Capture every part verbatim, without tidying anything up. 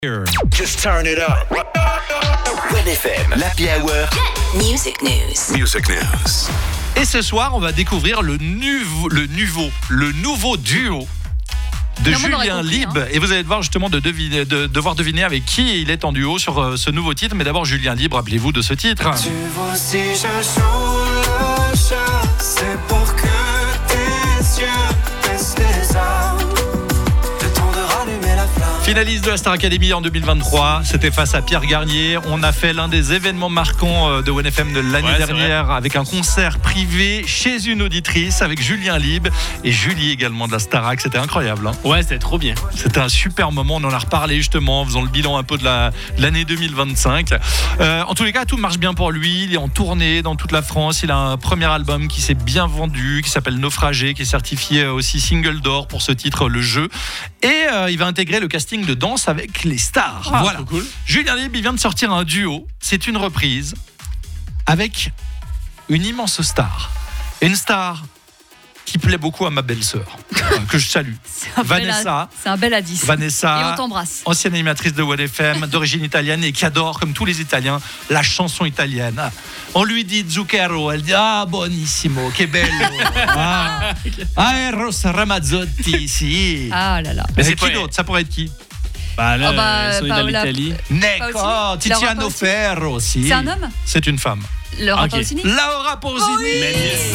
Just turn it up. Red F M, l'Happy Hour. Music News. Music News. Et ce soir, on va découvrir le, nouveau, le, nouveau, le nouveau duo de Non, Julien compris, Lieb. hein. Et vous allez devoir justement de deviner, de, devoir deviner avec qui il est en duo sur euh, ce nouveau titre. Mais d'abord, Julien Lieb, rappelez-vous de ce titre. Tu vois si je joue le jeu, c'est pour que tes yeux baissent les armes. Le temps de rallumer la flamme. Finaliste de la Star Academy en deux mille vingt-trois, c'était face à Pierre Garnier. On a fait l'un des événements marquants de One F M de l'année Ouais, dernière avec un concert privé chez une auditrice avec Julien Lieb et Julie également de la Starac. C'était incroyable, hein. Ouais, c'était trop bien. C'était un super moment. On en a reparlé justement en faisant le bilan un peu de, la, de l'année deux mille vingt-cinq. Euh, en tous les cas, tout marche bien pour lui. Il est en tournée dans toute la France. Il a un premier album qui s'est bien vendu, qui s'appelle Naufragé, qui est certifié aussi single d'or pour ce titre, Le Jeu. Et euh, il va intégrer le casting de Danse avec les stars. Ah, voilà. trop cool. Julien Lieb, il vient de sortir un duo. C'est une reprise avec une immense star. Une star qui plaît beaucoup à ma belle-sœur, que je salue. C'est un bel Vanessa. a- C'est un bel indice. Vanessa. Et on t'embrasse. Ancienne animatrice de One F M, d'origine italienne et qui adore, comme tous les Italiens, la chanson italienne. On lui dit zucchero, elle dit ah bonissimo, che bello. Ah, ah Eros Ramazzotti, si. Ah là là. Mais Mais c'est c'est qui pas- d'autre? Ça pourrait être qui? Bah là, Ah bah, ils sont dans Paola- l'Italie. Necco, Pas aussi. Tiziano Laura Pausini. Ferro, si. C'est un homme C'est une femme. Laura Ok. Pausini. Laura Pausini. Mais-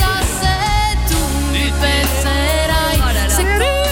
Oh là là.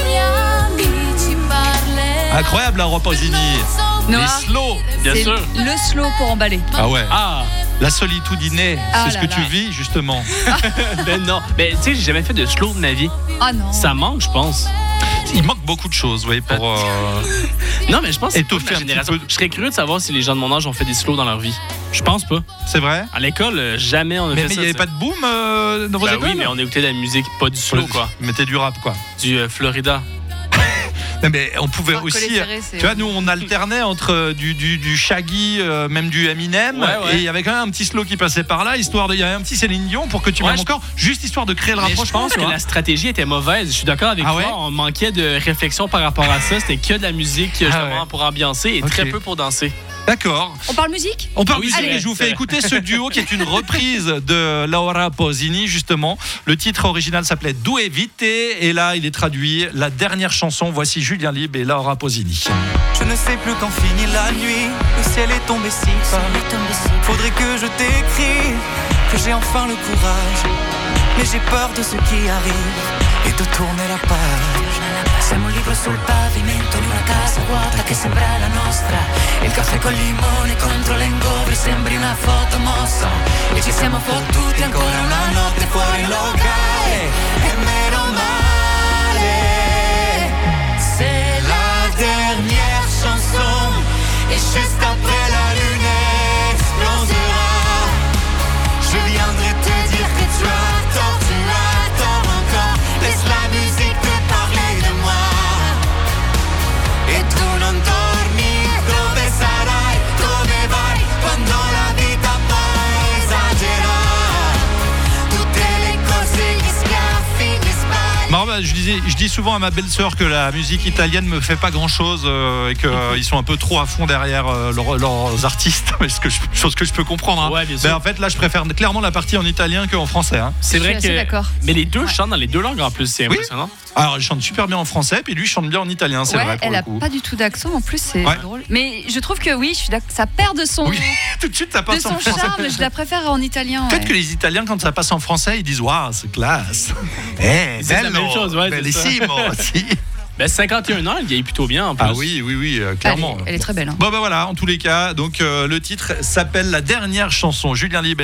Incroyable, Laura Pausini. Noah, Les slow. Bien c'est sûr. le slow pour emballer. Ah ouais. Ah, La solitudine, Ah c'est ce là que là. tu vis justement. ben non. Ben tu sais, j'ai jamais fait de slow de ma vie. Ah non. Ça manque, je pense. Il manque beaucoup de choses, vous voyez, pour. euh, Non, mais je pense que c'est Étoffer pas ma un petit génération. peu. Je serais curieux de savoir si les gens de mon âge ont fait des slows dans leur vie. Je pense pas. C'est vrai. À l'école, euh, jamais on a Mais fait mais il ça. n'y avait ça. pas de boom euh, dans vos Bah écoles. oui, mais on écoutait de la musique, pas du slow, quoi. Mettez du rap, quoi. Du euh, Florida. Non, mais on pouvait Faut aussi. coller serré, c'est- Tu vois, nous, on alternait entre euh, du, du, du Shaggy, euh, même du Eminem, Ouais, ouais. et il y avait quand même un petit slow qui passait par là, histoire de. Il y avait un petit Céline Dion pour que tu Ouais, m'aimes je- encore, juste histoire de créer le Mais je rapprochement. pense tu que vois. la stratégie était mauvaise. Je suis d'accord avec Ah toi. ouais? On manquait de réflexion par rapport à ça. C'était que de la musique justement Ah ouais. pour ambiancer et Ok. très peu pour danser. D'accord. On parle musique On parle Ah oui, musique c'est et vrai, je vous c'est fais vrai. écouter ce duo qui est une reprise de Laura Pausini, justement. Le titre original s'appelait Due Vite et là, il est traduit la dernière chanson. Voici Julien Lieb et Laura Pausini. Je ne sais plus quand finit la nuit. Le ciel est tombé si bas. Faudrait que je t'écrive, que j'ai enfin le courage. Mais j'ai peur de ce qui arrive et de tourner la page. Siamo un libro sul pavimento di una casa vuota che sembra la nostra. Il caffè col limone contro l'engobre sembri una foto mossa. E ci siamo fottuti ancora una notte fuori il locale. E meno male. C'est la dernière chanson. Et juste après la lune explosera. Je viendrai te dire que tu as tort, tu as tort encore. Laisse la musique te parler de moi. E tu non torni, dove sarai, dove vai, quando la vita poi esagera. Tutte le cose, gli schiaffi, gli sbagli. Marrant, bah, je, disais, je dis souvent à ma belle-sœur que la musique italienne me fait pas grand-chose euh, et qu'ils sont un peu trop à fond derrière euh, leurs, leurs artistes, ce que je, chose que je peux comprendre. Hein. Ouais, bien sûr. Mais en fait, là, je préfère clairement la partie en italien qu'en français. Hein. C'est Je vrai suis que. assez d'accord. Mais les deux Ouais. chantent dans les deux langues en plus. C'est Oui. impressionnant. Alors, il chante super bien en français, puis lui, il chante bien en italien, c'est Ouais, vrai. Pour elle le a coup. pas du tout d'accent en plus, c'est Ouais. drôle. Mais je trouve que oui, je suis d'accord, ça perd de son, Oui, tout de suite, ça de passe en son français. charme. Je la préfère en italien. Peut-être ouais. que les Italiens, quand ça passe en français, ils disent waouh, c'est classe. Eh, C'est la bello, même chose, ouais, c'est bellissimo, si. Ben cinquante et un ans, elle vieillit plutôt bien en plus. Ah oui, oui, oui, euh, Elle clairement. est, elle est très belle. hein. Bon, ben voilà, en tous les cas, donc euh, le titre s'appelle La dernière chanson. Julien Lieb.